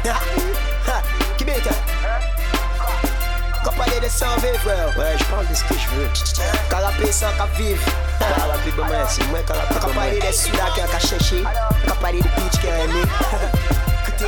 Qui bête? Quand parler de sang frère. Ouais, je parle de ce que je veux. Carapé sans cap vivre. Carapé de moi, c'est moi carapé. Quand parler des soudas qui ont cherché. Quand parler de bitch qui ont aimé. Écoutez.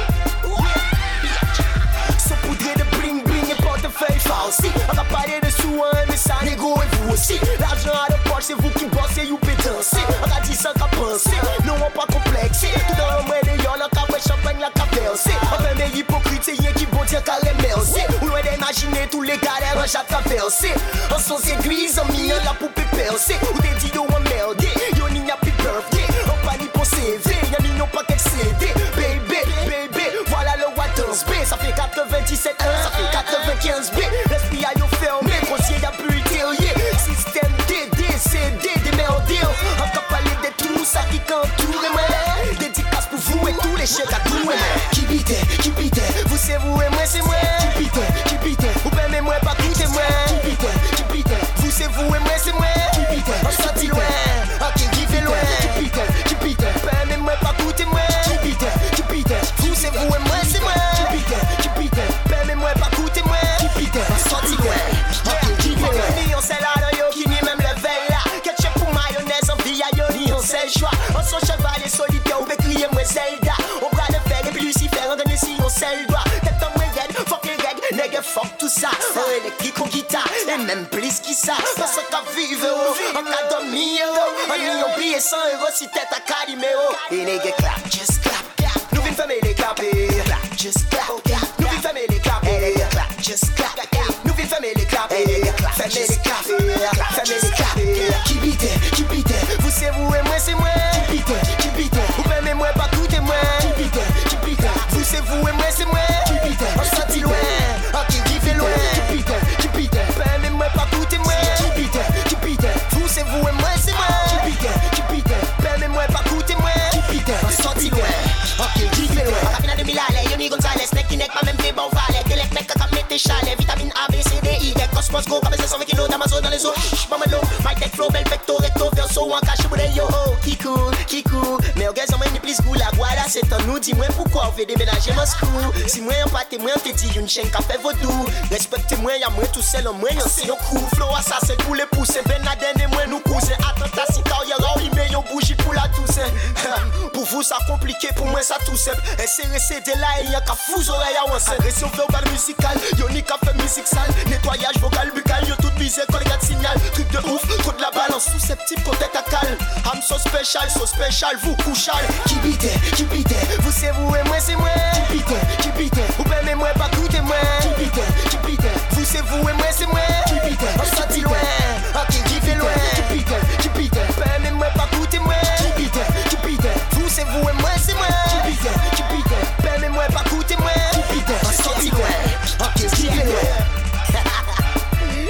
Saupoudré de bling bling et portefeuille falsi. On va parler de sous, mais ça négo et vous aussi. L'argent à la poche, c'est vous qui bossez, you pétancez. On a dit ça qu'à penser, nous on pas complexé. Tout dans le moyen de yon, la café champagne, la café aussi. On fait mes hypocrites, c'est y'a qui bon dire qu'à les merci. Ou loin d'imaginer tous les galères, on j'a traversé. En son aiguise, en minant la poupée percée. Ou des dit yo, on merdé, yo n'y a plus birthday. On pas ni pour CV, y'a ni non pas qu'excédé. Baby, baby, voilà le Waters B. Ça fait 97 ans, ça fait 95 B. L'esprit a yo fermé, conseiller y'a plus le terrier. Système D, D, C, D, démerdé. On peut parler de tout ça qui qu'entoure moi. Dédicace pour vous et tous les chèques à tout moi. Qui bite, vous c'est vous et moi c'est moi. Qui bite, vous permettez moi pas quitter moi. Qui bite, vous c'est vous et moi c'est moi. On sortit loin, ok qui fait loin. Qui bite, permettez moi pas quitter moi. Qui bite, vous c'est vous et moi c'est moi. Qui bite, permettez moi pas quitter moi. On sortit loin, ok qui fait loin. Ni on sait là yo qui ni même le veille là. Ketchup pour mayonnaise en vie yo ni on sait choix. On son chevalier solitaire ou crier moi Zelda. On bras de fer et puis Lucifer en donner si on sait le doigt. Tête en moi red, fuck les règles, nègre fuck tout ça. On électrique ou guitare, et même plus qui ça. Parce qu'à vivre, on a dormi, on y a oublié 100 euros si tête à Calimero. Et nègre clap, just clap. Nous venons fermer les claps, clap, just clap. Nous venons fermer les claps, clap, just clap. Nous venons fermer les claps, fermer les claps, fermer les claps. Qui bite, vous c'est vous et moi c'est moi. Qui bite, vous permettez moi pas coûter moi. Qui bite, vous c'est vous et moi c'est moi. On sortit loin, ok qui fait loin. Qui bite, permettez moi pas coûter moi. Qui bite, vous c'est vous et moi c'est moi. Qui bite, permettez moi pas coûter moi. On sortit loin, ok qui fait loin. Rapina de Milale, Yoni Gonzalez, nek qui nek pas même fait bon valet. Delek nek kaka mette chalet, vitamine A, B, C, D, I, nek Cosmos Go, comme 120 kilos d'Amazon dans les eaux. Maman l'eau, my tech flow, bel pecto, recto, verso, en cache pour des yo. Qui cool, mais au gars, on m'a ni plus goût la voilà, c'est en nous, dis-moi pourquoi on fait déménager Moscou. Si moi on pas témoin, on te dit une chaîne qui fait vaudou. Respectez-moi, y'a moi tout seul, moi y'en c'est un coup. Flow assassin pour les pousser, Ben Laden et moi nous cousins. Attentat si carrière, il met yon bougie pour la tousse. Pour vous ça compliqué, pour moi ça tout simple. SRC de là, il y a qu'à fous oreilles à once. Agression verbale musicale, yon ni qu'à faire musique sale. Nettoyage vocal buccal, yo tout visé, collègue de signal. Truc de ouf, trop de la balance, susceptible pour tête à calme. I'm so special, vous couchal. Qui bite, vous c'est vous et moi c'est moi. Qui bite, vous permettez moi pas coûter moi. Qui bite, vous c'est vous et moi c'est moi. On sortit loin, ok qui fait loin. Qui bite, permettez moi pas coûter moi. Qui bite, vous c'est vous et moi c'est moi. Qui bite, permettez moi pas coûter moi. On sortit loin, ok qui fait loin.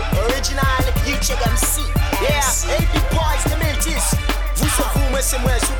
Original, you check MC. Yeah, AP Boys, the Miltis. Vous c'est vous, moi c'est moi.